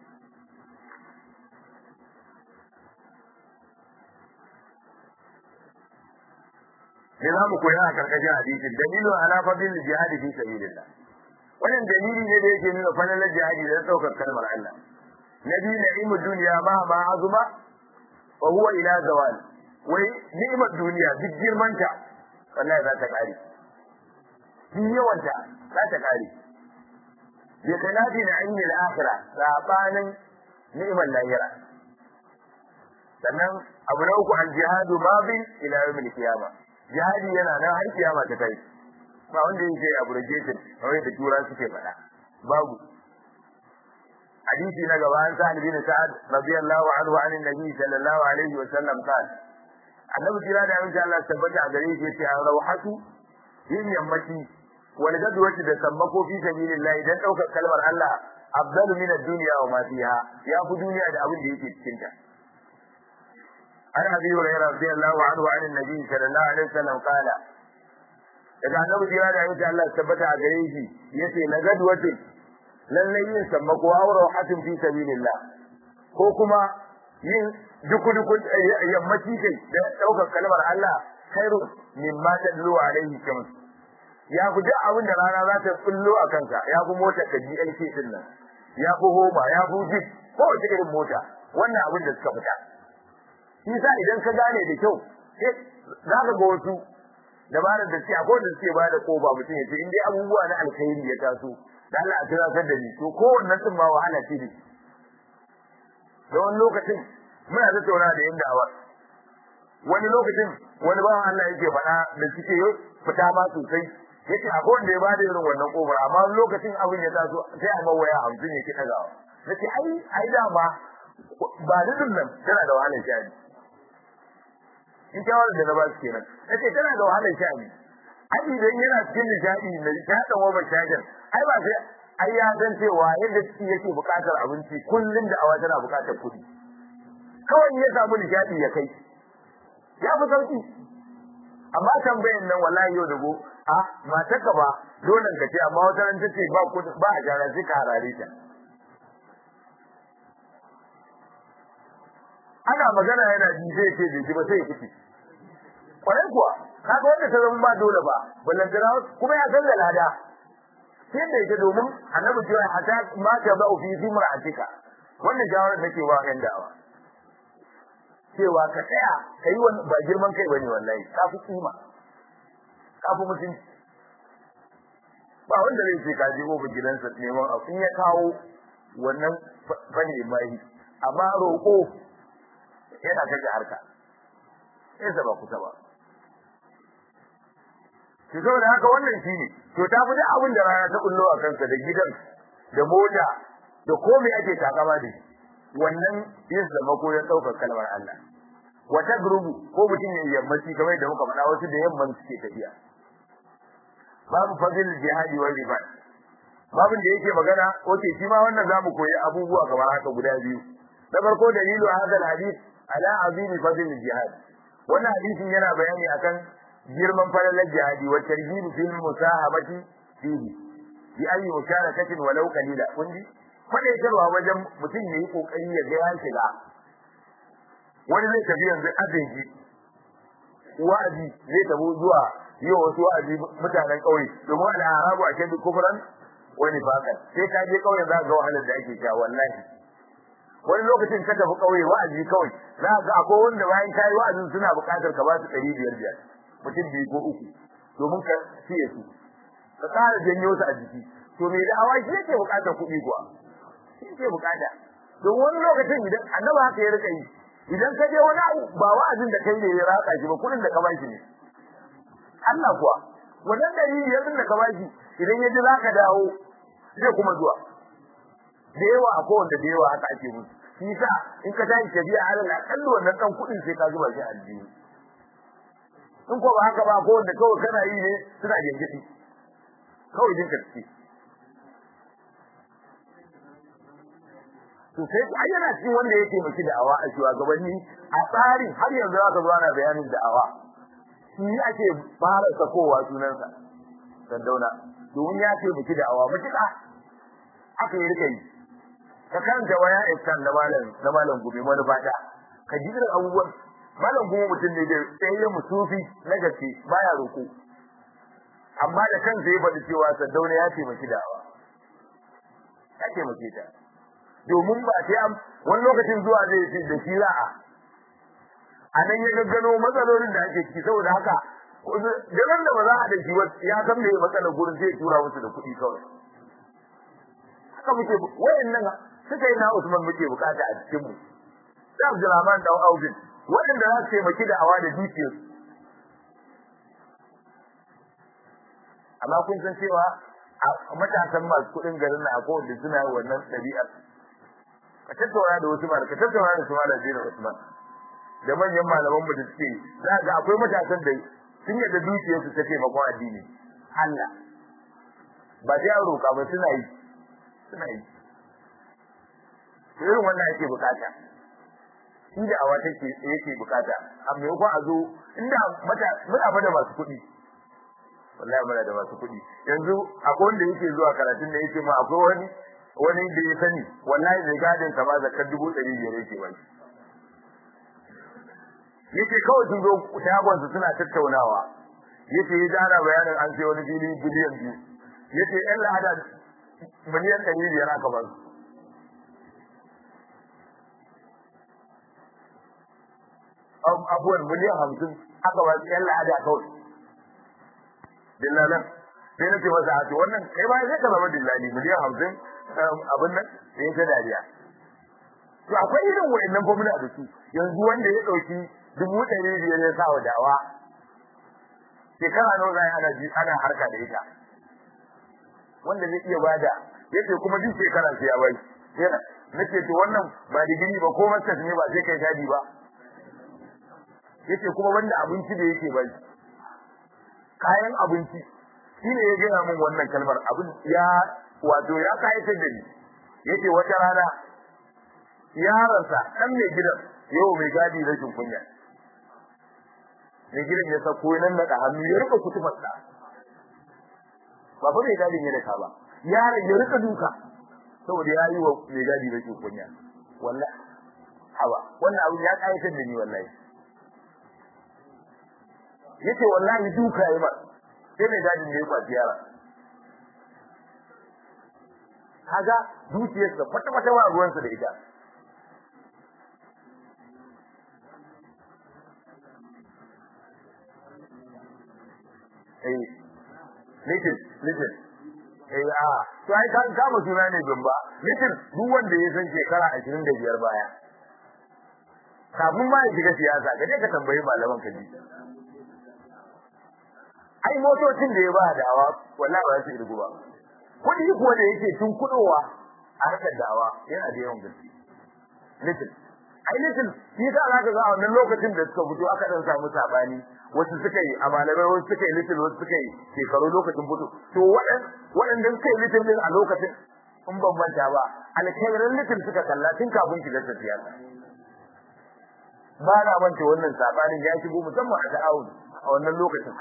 [SPEAKER 1] ne za mu koya a karkashin hadisin dalilu ala fadil jihad fi sabilillah wannan dalili ne da yake nuna falalar jihadi da daukar kalmar Allah nabi na'imu dunya ma ma azuma wa huwa ila zawal wai ni'imar duniya duk girmanta wallahi za ta kare duk yawanta za ta kare bi khilafi na'im al-akhirah sabanin ni'imar lahira sannan abu na uku al-jihadu mabin ila yawm al-qiyamah jihadi yana nan har kiyama ta kai ba wanda yake abrogation kawai da tura suke faɗa babu hadisi na gaba an sa bin sa'ad radiyallahu anhu an annabi sallallahu alaihi wa sallam qala annabi jira da insha Allah tabbata a gare shi yace rawhatu yin yammati wal gadwati da sammako fi sabilillah idan daukar kalmar Allah afdalu min ad-dunya wa ma fiha ya fi duniya da abin da yake cikin ta an abi hurairah radiyallahu anhu an annabi sallallahu alaihi wa sallam qala daga annabi jira da insha Allah tabbata a gare shi yace la gadwati lallai yin sammako aure hatin fi sabilillah ko kuma yin duku-duku yammaci kai da daukar kalmar Allah khairu mimma tadlu alaihi shams ya ku duk abin da rana za ta kullo a kanka ya ku mota ka G L K din nan ya ku homa ya ku jeep ko wace irin mota wannan abin da suka fita shi sa idan ka gane da kyau sai za ka ga wasu dabarar da suke akwai da suke ba da koba mutum ya ce in dai abubuwa na alkhairi ya taso da Allah a tunatar da ni to kowannen din ma wahala ce ne da wani lokacin muna tattauna da yin da'awa wani lokacin wani bawan Allah yake faɗa da suke fita ma sosai yace akwai wanda ya ba da irin wannan kofar amma wani lokacin abin ya taso sai a mawaya hamsin yake tagawa nace ai ai dama ba dukkan nan tana da wahalar shani in shawar da na ba su kenan nace tana da wahalar shani ai idan yana cikin nishadi na shaɗan wa bashajan ai ba sai ai ya san cewa yadda ciki yake buƙatar abinci kullun da awa tana buƙatar kuɗi kawai ya samu nishadi ya kai ya fi sauki amma tambayan nan wallahi yau da go a matarka ba dole ka ce amma wata ran tace ba ku ba a jara sai ka harare ta ana magana yana ji sai ce bai ji ba sai ya fice kwarai kuwa kaga wanda ta zama ba dole ba ballan tana kuma ya san da lada sai da yake domin annabi cewa hata ma ta ba fi zimra'atika wannan jawarin nake wa kan da'awa cewa ka tsaya kai wannan ba girman kai bane wallahi ka fi kima ka fi mutunci ba wanda zai ce ka je gobe gidansa neman abu in ya kawo wannan bane mai amma roƙo yana kaje harka sai ba kusa ba to saboda haka wannan shine to ta fi da abin da rana ta kullo a kansa da gidan da mota da komai ake takama da wannan yin zama ko ya daukar kalmar Allah wata grubu ko mutum ne yammaci kamar da muka faɗa wasu da yamman suke tafiya babu fadil jihadi wal ribat babin da yake magana oke shi ma wannan zamu koyi abubuwa kamar haka guda biyu na farko dalilu hadal hadith ala azim fadil jihad wannan hadisin yana bayani akan girman falalar jihadi wa tarhibu fil musahabati fihi bi ayi musharakatin walau qalila kundi fadaitarwa wajen mutum yayi kokari ya ga ya shiga wani zai tafi yanzu ajeji wa'azi zai tabo zuwa yau wasu wa'azi mutanen kauye domin da arabu a cikin kufran wani fakan sai ka je kauye za ka ga wahalar da ake sha wallahi wani lokacin ka tafi kauye wa'azi kawai za ka ga akwai wanda bayan kai wa'azin suna buƙatar ka ba su ɗari biyar biyar mutum biyu ko uku domin ka siye su ka ƙara janyo su a jiki to me da awaki yake buƙatar kuɗi kuwa shi yake buƙata don wani lokacin idan annabi haka ya rika yi idan ka je wani abu ba wa'azin da kai ne ya raka shi ba kuɗin da ka bashi ne Allah kuwa wannan ɗari biyar din da ka bashi idan ya ji za ka dawo zai kuma zuwa da yawa a kowanne da yawa haka ake musu shi sa in ka tashi tafiya alal akalli wannan ɗan kuɗin sai ka zuba shi a aljihu in ko ba haka ba ko wanda kawai kana yi ne suna gengedi kawai jin kaski to sai ai yana cikin wanda yake miki da'awa a shugabanni a tsarin har yanzu aka zo ana bayanin da'awa shi ake fara sakowa sunansa Sandauna domin ya ce miki da'awa mutuka aka yi rike yi ka karanta waya iftan da malam da malam gumi wani fada ka ji irin abubuwan malam gumi mutum ne da tsaye musufi na gaske baya roko amma da kansa ya faɗi cewa Sandauna ya ce miki da'awa ya ce miki ta domin ba sai am wani lokacin zuwa zai ce da shi ra'a anan ya gaggano matsalolin da ake ciki saboda haka jaran da ba za a da shi ya san me matsalar gurin zai tura musu da kuɗi kawai haka muke wayannan suka yi na Usman muke bukata a cikin mu da Abdulrahman da Audin wanda za su taimaki da awa da dukiyar amma kun san cewa matasan masu kuɗin garin na akwai wanda suna wannan ɗabi'ar ka tattauna da wasu malaka tattauna da su malaka da Usman da manyan malaman mu da suke za ga akwai matasan da sun yadda dukiyar su ta taimakon addini Allah ba sai an roƙa ba suna yi suna yi irin wannan yake bukata shi da awa take yake bukata amma yau ko a zo inda mata muna fa da masu kuɗi wallahi muna da masu kuɗi yanzu akwai wanda yake zuwa karatun da yake ma akwai wani wani da ya sani wallahi zai gadin ka ba zakar dubu ɗari biyar yake bai yake kawai sun zo shagon su suna tattaunawa yace ya jara bayanin an sai wani fili biliyan biyu yace ɗan lahada miliyan ɗari biyar aka ba su abuwan miliyan hamsin aka ba su ɗan lahada kawai dillalan sai nake masa a ce wannan kai ba sai ka zama dillali miliyan hamsin abin nan sai ta dariya to akwai irin wayannan gwamnati da su yanzu wanda ya dauki dubu ɗari biyar ya sa wa dawa shekara nawa zai ana ji ana harka da ita wanda zai iya bada yace kuma duk shekara sai ya bai nace to wannan ba digiri ba ko masters ne ba sai kai gadi ba yace kuma wanda abinci da yake bai kayan abinci shine ya gaya min wannan kalmar abin ya wato ya kayatar da ni yace wata rana yaransa dan mai gidan yau mai gadi rashin kunya mai gidan ya sako nan da hannu ya rika kutufar sa ba fa mai gadi ne da ka ba yaron ya rika duka saboda ya yi wa mai gadi rashin kunya wallahi hawa wannan abu ya kayatar da ni wallahi yace wallahi duka yayi ba sai mai gadin ne ya kwaci yara kaga dukiyarsa kwata-kwata ba ruwansa da ita eh listen listen eh a to ai kan kama suna ne gamba listen duk wanda ya san shekara ashirin da biyar baya kafin ma ya shiga siyasa ka je ka tambayi malaman ka ji ai motocin da ya ba dawa wallahi ba su irgu ba kudi kuwa da yake tun kudowa a harkar dawa yana da yawan gaske listen ai listen shi ka zaka ga a wannan lokacin da suka fito aka dan samu sabani wasu suka yi a malamai wasu suka yi listen wasu suka yi shekaru lokacin fito to wadan wadannan suka yi listen din a lokacin in ban manta ba alkhairin listen suka kalla tun kafin shiga siyasa ba na manta wannan sabanin ya shigo musamman a ta'awun a wannan lokacin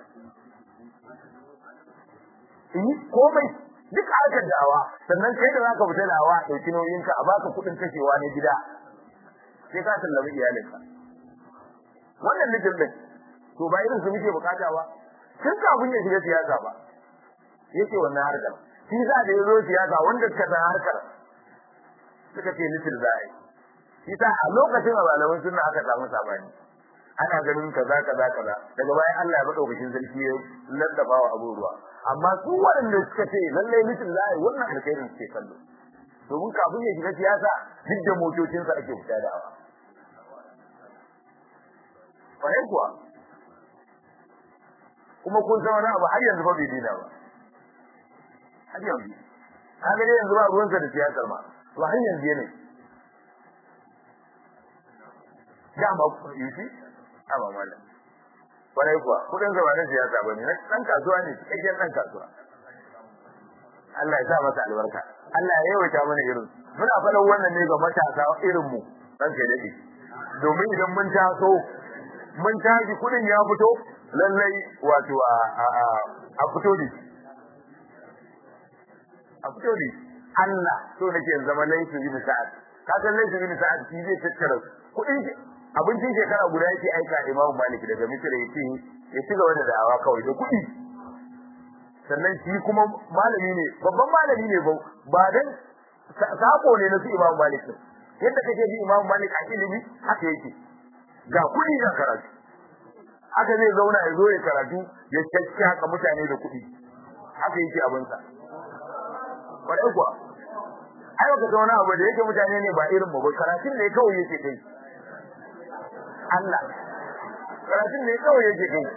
[SPEAKER 1] yi komai duk harkar da'awa sannan kai da zaka fita da'awa dauki nauyinka a baka kudin kashewa na gida sai ka sallami iyalinka wannan nijin din to ba irin su muke bukata ba tun kafin ya shiga siyasa ba yake wannan harkar shi za da yazo siyasa wanda suka san harkar suka ce nitil zai shi ta a lokacin malaman sunna aka samu sabani ana ganin kaza kaza kaza daga bayan Allah ya madaukakin sarki ya laddafa wa abu ruwa amma su waɗanda suka ce lalle mutum lai wannan alkhairin suke kallo domin kafin ya shiga siyasa duk da motocin sa ake fita da awa kwarai kuwa kuma kun san wani abu har yanzu ba bai dina ba har yanzu kaga dai yanzu ba ruwansa da siyasar ma to har yanzu ne dama you see aba mallam kwarai kuwa kudin zama na siyasa bane na dan kasuwa ne cikakken dan kasuwa Allah ya sa masa albarka Allah ya yawaita mana irin muna faɗan wannan ne ga matasa irin mu dan kai dade domin idan mun taso mun taji kudin ya fito lallai wato a a a fito ne a fito ne Allah so nake zama laifi bin sa'ad ka san laifi bin sa'ad shi zai tattara kudin abincin shekara guda yake aika Imam Malik daga Misra yake ya ci gaba da da'awa kawai da kuɗi sannan shi kuma malami ne babban malami ne ba dan sako ne na su Imam Malik yadda kake ji Imam Malik a ilimi haka yake ga kuɗi ga karatu haka zai zauna ya zo ya karatu ya caccaka mutane da kuɗi haka yake abin sa kwarai kuwa ai baka ga wani abu da yake mutane ne ba irin mu ba karatun ne kawai yake kai Allah karatun ne kawai yake kai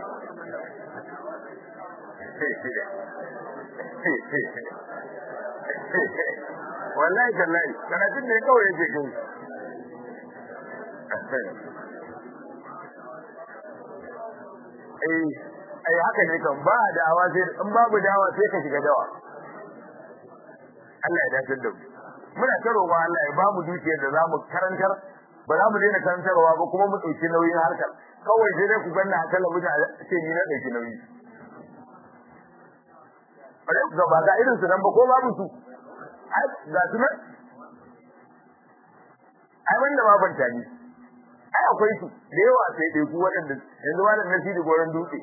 [SPEAKER 1] wallahi wallahi karatun ne kawai yake kai eh ai haka ne kan ba dawa sai in babu dawa sai ka shiga dawa Allah ya dace da mu muna tarowa Allah ya ba mu dukiyar da zamu karantar ba za mu daina karantarwa ba kuma mu dauki nauyin harkar kawai sai dai ku ganna a talabijin a ce ni na dauki nauyi bare ku ga ba ga irin su nan ba ko babu su ai ga sunan ai wanda ma ban tani ai akwai su da yawa sai dai ku waɗanda yanzu malam Nasiri goran dutse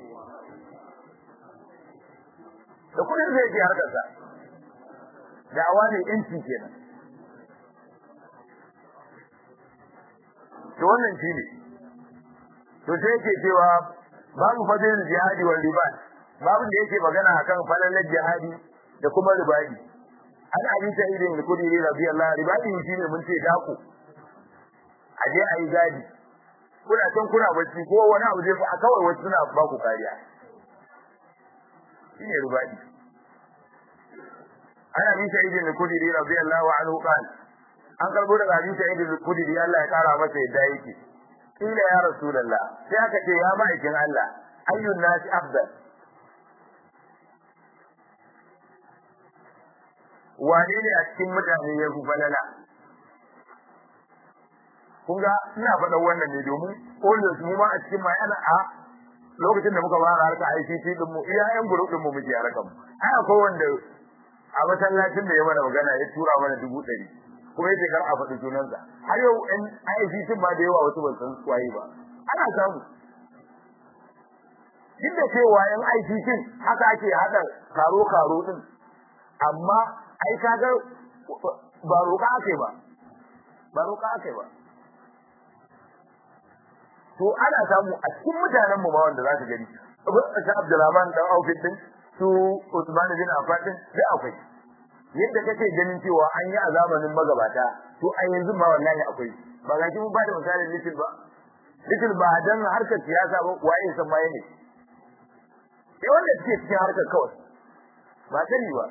[SPEAKER 1] da kudin zai ji harkar sa da'awa ne yanci kenan to wannan shine to sai yake cewa babu fadilul jihadi wal ribat babu da yake magana akan falalar jihadi da kuma ribadi an abi sa'id ibn khudri radiyallahu ribadi shine mun ce dako aje ayi gadi kuna can kuna bacci ko wani abu zai fa kawai wasu suna ba ku kariya shine ribadi an abi sa'id ibn khudri radiyallahu anhu qala an karbo daga abi sa'id ibn khudri Allah ya kara masa yadda yake ila ya rasulullah sai aka ce ya ma'aikin Allah ayyun nasi afdal wane ne a cikin mutane ya fi falala kun ga ina faɗa wannan ne domin always mu ma a cikin mai ana a lokacin da muka fara harka I C T din mu iya yan group din mu muke harkar mu ai akwai wanda a masallacin da ya mana magana ya tura mana dubu ɗari kuma yake kar a faɗi sunansa har yau in I C T ma da yawa wasu ban san waye ba ana samu duk da cewa yan I C T haka ake hada karo karo din amma ai kaga ba roƙa ake ba ba roƙa ake ba to ana samu a cikin mutanen mu ba wanda za ka gani Abu Abdulrahman dan Aufid din su Usman bin Affan din da akwai yadda kake ganin cewa an yi a zamanin magabata to a yanzu ma wallahi akwai ba ga mun ba da misalin little ba little ba dan harkar siyasa ba waye san ma yake sai wanda suke cikin harkar kawai ba sani ba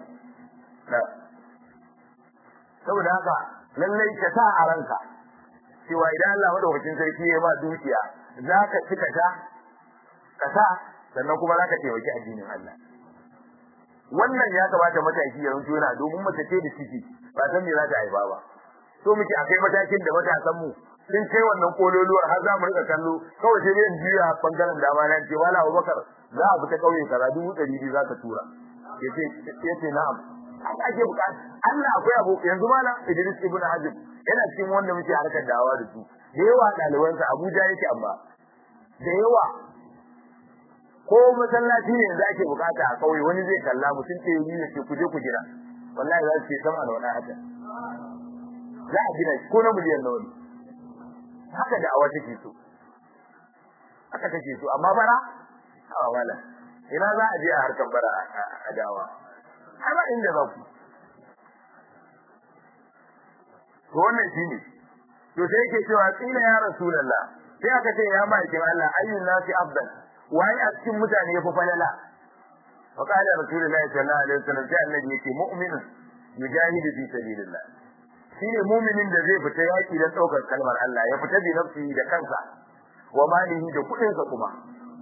[SPEAKER 1] saboda haka lallai ka sa a ranka cewa idan Allah madaukakin sarki ya ba dukiya zaka cika ta ka sa sannan kuma zaka taimaki addinin Allah wannan ya kamata mataki ya runto yana domin mace ce da ciki ba san me za ta haifa ba so muke akai matakin da matasan mu sun kai wannan kololuwar har za mu rika kallo kawai sai dai jiya bangaren dama nan ce wala Abubakar za a fita kauye kaza dubu ɗari biyu za ka tura yace yace na'am haka ake bukata Allah akwai abu yanzu malam Idris ibn Hajib yana cikin wanda muke harkar dawa da su da yawa dalibansa Abuja yake amma da yawa ko masallaci ne da ake bukata a kauye wani zai kalla mutum ce yi ne ce kuje ku jira wallahi za su ce sama da wani haka za a gina ko na miliyan nawa haka da awa take so haka take so amma bara a wala ina za a je a harkar bara a dawa har ba inda za ku to wannan shine to sai yake cewa tsila ya rasulullah sai aka ce ya ma'aikin Allah ayyun nasi afdal wai a cikin mutane yafi falala wa qala rasulullah sallallahu alaihi wasallam sai annabi yake mu'minun yujahidu fi sabilillah shine mu'minin da zai fita yaki dan daukar kalmar Allah ya fita bi nafsi da kansa wa malihi da kudin sa kuma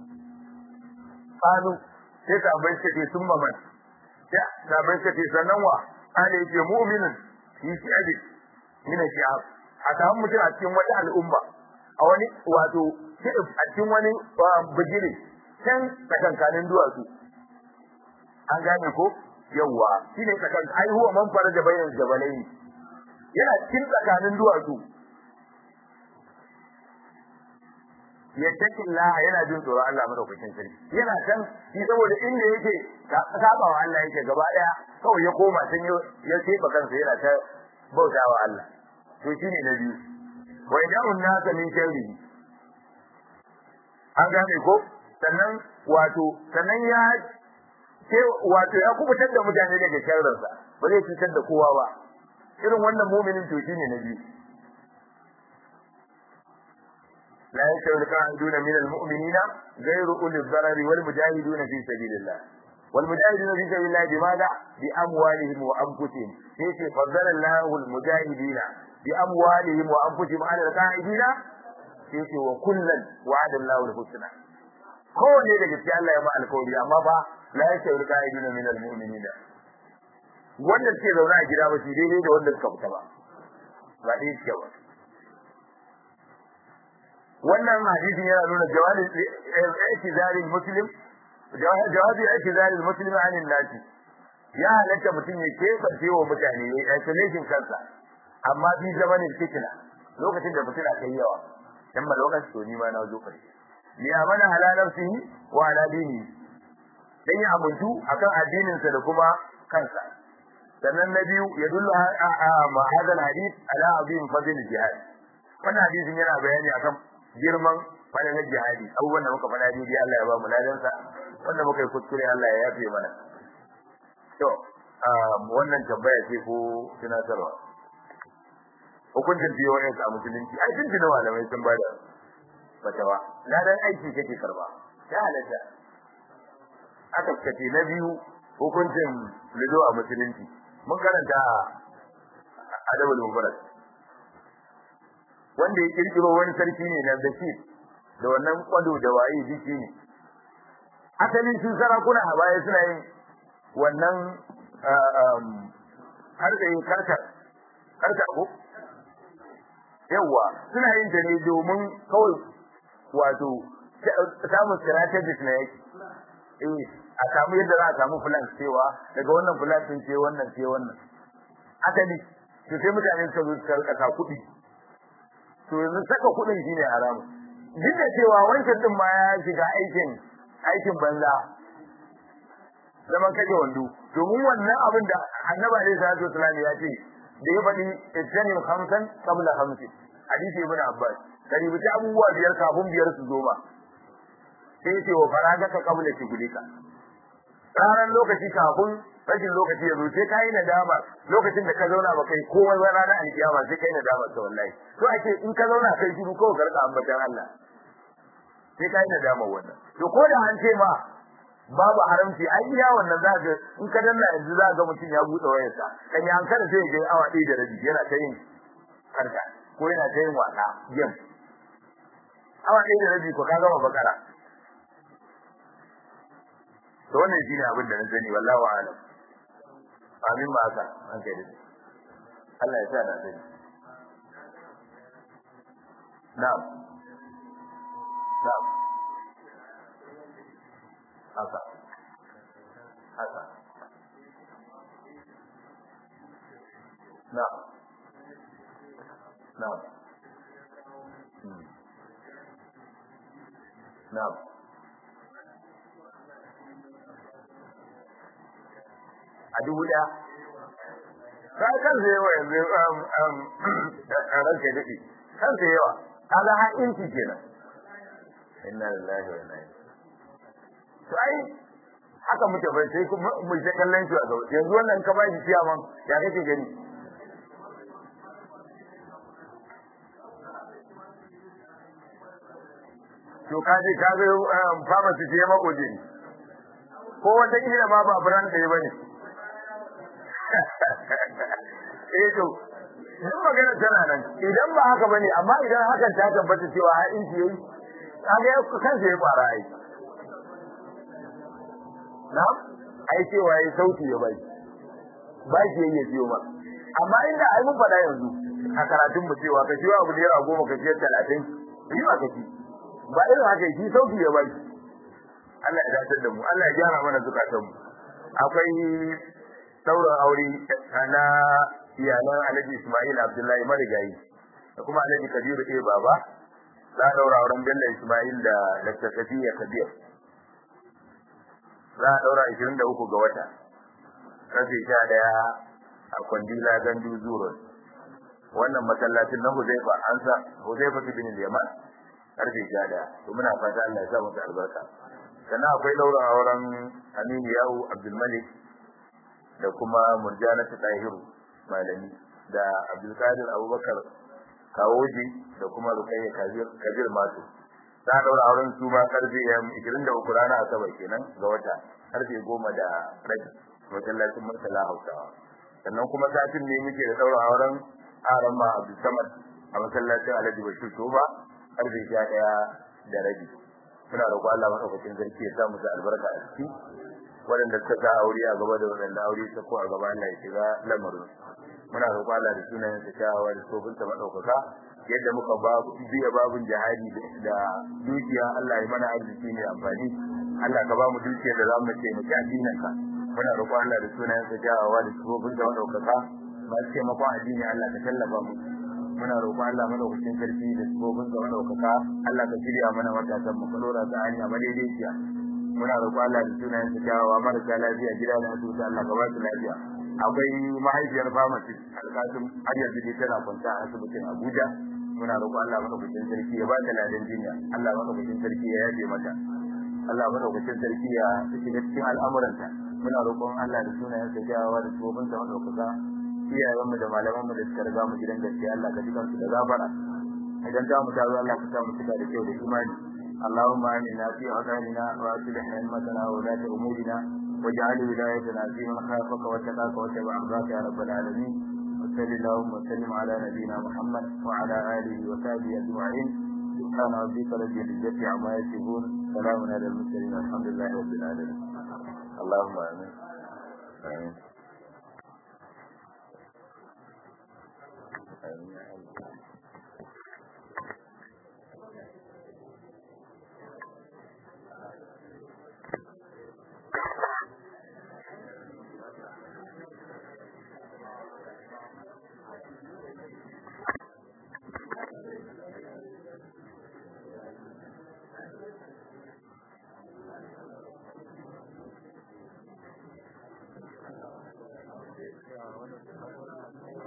[SPEAKER 1] qalu sai ka bai ce sun maman ya da bai ce sanan wa ana yake mu'minun shi shi abi mina shi'ab a ta mutum a cikin wata al'umma a wani wato a cikin wani bigire can tsakankanin duwatsu an gane ko yawa shine tsakan ai huwa man faraja bayan jabalai yana cikin tsakanin duwatsu yattaki Allah yana jin tsoron Allah madaukakin sarki yana can shi saboda inda yake saba wa Allah yake gaba daya kawai ya koma can ya sefa kansa yana ta bautawa Allah to shine na biyu wa ida'un nasa min sharrihi an gane ko sannan wato sannan ya ce wato ya kubutar da mutane daga sharrinsa ba zai cutar da kowa ba irin wannan mu'minin to shine na biyu la yashawil qa'iduna min al-mu'minina ghayru ulil darari wal mujahiduna fi sabilillah wal mujahiduna fi sabilillah bimada bi amwalihim wa anfusihim sai faddala Allahu al mujahidina bi amwalihim wa anfusihim ala al-qa'idina sai wa kullan wa'ada Allahu al-husna kowanne daga cikin Allah ya ma alƙawari amma ba la yashawil qa'iduna min al-mu'minina wanda ke zauna a gida ba shi daidai da wanda suka fita ba ba dai ce ba wannan hadisin yana nuna jawabi i'tizari muslim jawabi i'tizari muslim anin nasi ya halatta mutum ya keɓance wa mutane ya isolation kansa amma fi zamanin fitina lokacin da fitina kai yawa dan ma lokacin to ni ma na zo kai li amana halalan fihi wa ala dini dan ya amuntu akan addinin sa da kuma kansa sannan na biyu ya dullu ma hadal hadith ala azim fadl jihad wannan hadisin yana bayani akan girman fadalar jihadi abubuwan da muka faɗa dai Allah ya ba mu ladansa wanda muka yi kuskure Allah ya yafe mana to wannan tambaya ce ko tunatarwa hukuncin P O S a musulunci ai tun tuna malamai sun bada fatawa ladan aiki kake karba ya halatta aka kace na biyu hukuncin lido a musulunci mun karanta adabul mubarak wanda ya kirkiro wani sarki ne na Bashir da wannan kwado da waye jiki ne asalin su sarakuna a baya suna yin wannan har da yin karkar karkar ko yawa suna yin ta ne domin kawai wato samun strategies na yake eh a samu yadda za a samu plan cewa daga wannan plan din ce wannan ce wannan asali to sai mutane suka zo suka rika kuɗi to yanzu saka kuɗin shine haramu duk da cewa wancan din ma ya shiga aikin aikin banza zaman kaje wando domin wannan abin da annabi alaihi salatu wasallam ya ce da ya faɗi ittanim khamsan qabla khamsi hadisi ibn abbas kari bi abubuwa biyar kafin biyar su zo ba sai ce wa faragaka qabla shugulika ranar lokaci kafin rashin lokaci ya zo sai kai nadama lokacin da ka zauna ba kai komai ba ranar alkiyama sai kai nadama ta wallahi to ake in ka zauna kai shiru ko ka rika ambatan Allah sai kai nadama wannan to ko da an ce ma babu haramci ai iya wannan za ga in ka danna yanzu za ga mutum ya buɗe wayarsa kan ya hankala sai ya ga awa ɗaya da rabi yana ta yin karka ko yana ta yin wasa game awa ɗaya da rabi ko ka gama bakara to wannan shine abin da na sani wallahi a'lam amin ba haka an kai dai Allah ya sa na sani na'am na'am haka haka na'am na'am na'am a dubu ɗaya sai kan zai yawa yanzu a ranke daɗi kan zai yawa kaga har inci kenan inna lillahi wa inna ilaihi to ai haka muke bai sai mu je kallon shi a gaba yanzu wannan ka bashi ciyaman ya kake gani to kaje kaje pharmacy ce mako je ko wata kila ma ba brand da bane eh to duk magana tana nan idan ba haka bane amma idan hakan ta tabbata cewa har inci yayi kaga kansa ya fara ai na ai cewa yayi sauti ya bai ba shi yayi ciwo ma amma inda ai mun fada yanzu a karatun mu cewa ka ciwo abu naira goma ka ciyar talatin yi ba kaci ba irin haka shi sauti ya bai Allah ya dace da mu Allah ya gyara mana zukatan mu akwai sauran aure na iyalan Alhaji Ismail Abdullahi Marigayi da kuma Alhaji Kabiru A Baba za a daura auren Bello Ismail da Dr. Safiya Kabir za a daura ashirin da uku ga wata karfe sha ɗaya a Kwandila Gandu Zuro wannan masallacin na Huzaifa an sa Huzaifa bin Yaman karfe sha ɗaya to muna fata Allah ya sa masa albarka sannan akwai daura auren Aminu Yahu Abdul Malik da kuma Murjanatu Tahiru malami da Abdul Qadir Abubakar Kawoji da kuma Rukayya Kabir Kabir Masu ta daura auren su ma karfe ashirin da uku rana asabar kenan ga wata karfe goma da rabi masallacin Murtala Hausawa sannan kuma satin ne muke da daura auren Aran ma Abdul Samad a masallacin Alhaji Bashir Toba karfe sha ɗaya da rabi muna roƙo Allah madaukakin sarki ya sa musu albarka a ciki waɗanda suka sa aure a gaba da waɗanda aure ta ko a gaba Allah ya shiga lamarin muna roƙo Allah da sunayen sa kyawawa da tsofin sa madaukaka yadda muka babu biya babun jihadi da dukiya Allah ya mana arziki ne amfani Allah ka ba mu dukiya da zamu ce mu ci addinin ka muna roƙon Allah da sunayen sa jawawa da sifofin da madaukaka masu taimakon addini Allah ka tallafa mu muna roƙon Allah madaukakin sarki da sifofin da madaukaka Allah ka shirya mana matasan mu kalora ta hanya madaidaiciya muna roƙon Allah da sunayen sa jawawa marasa lafiya gida da asibiti Allah ka ba su lafiya akwai mahaifiyar pharmacy alƙasim har yanzu dai tana kwanta a asibitin Abuja muna roƙon Allah madaukakin sarki ya ba ta ladan jinya Allah madaukakin sarki ya yabe mata Allah madaukakin sarki ya shiga cikin al'amuranta muna roƙon Allah da sunayen sa jawawa da sifofin sa madaukaka iyayenmu da malamanmu da suka riga mu gidan gaskiya Allah ka jikan su da gafara idan ta mu tazo Allah ka sa mu cika da kyau da imani اللهم آمنا في أوطاننا وأصلح أئمتنا وولاة أمورنا واجعل ولايتنا في من خافك واتقاك واتبع رضاك يا رب العالمين وصل اللهم وسلم على نبينا محمد وعلى آله وصحبه أجمعين سبحان ربك رب العزة عما يصفون سلام على المرسلين الحمد لله رب العالمين اللهم آمين آمين Thank you.